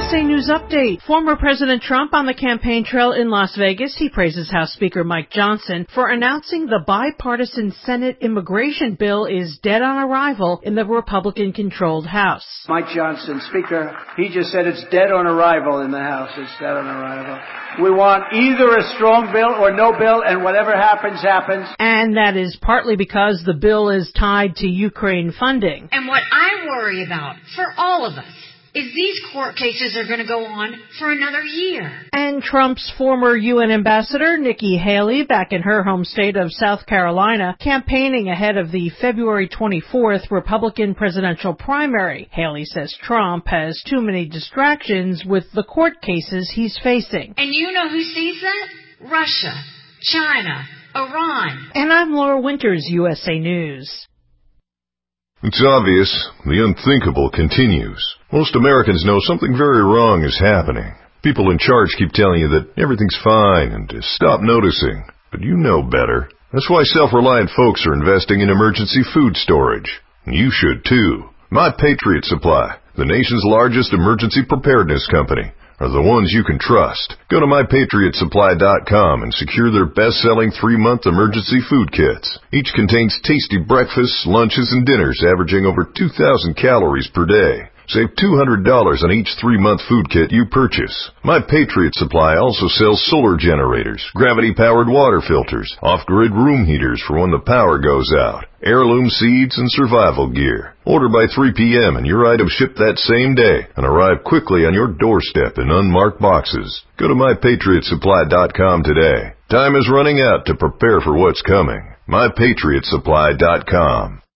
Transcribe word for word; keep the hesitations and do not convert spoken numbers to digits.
S A News Update. Former President Trump on the campaign trail in Las Vegas. He praises House Speaker Mike Johnson for announcing the bipartisan Senate immigration bill is dead on arrival in the Republican-controlled House. Mike Johnson, Speaker, he just said it's dead on arrival in the House. It's dead on arrival. We want either a strong bill or no bill, and whatever happens, happens. And that is partly because the bill is tied to Ukraine funding. And what I worry about, for all of us, is these court cases are going to go on for another year. And Trump's former U N ambassador, Nikki Haley, back in her home state of South Carolina, campaigning ahead of the February twenty-fourth Republican presidential primary. Haley says Trump has too many distractions with the court cases he's facing. And you know who sees that? Russia, China, Iran. And I'm Laura Winters, U S A News. It's obvious. The unthinkable continues. Most Americans know something very wrong is happening. People in charge keep telling you that everything's fine and to stop noticing. But you know better. That's why self-reliant folks are investing in emergency food storage. You should too. My Patriot Supply, the nation's largest emergency preparedness company, are the ones you can trust. Go to my patriot supply dot com and secure their best-selling three-month emergency food kits. Each contains tasty breakfasts, lunches, and dinners averaging over two thousand calories per day. Save two hundred dollars on each three-month food kit you purchase. My Patriot Supply also sells solar generators, gravity-powered water filters, off-grid room heaters for when the power goes out, heirloom seeds, and survival gear. Order by three p.m. and your items ship that same day and arrive quickly on your doorstep in unmarked boxes. Go to my patriot supply dot com today. Time is running out to prepare for what's coming. my patriot supply dot com.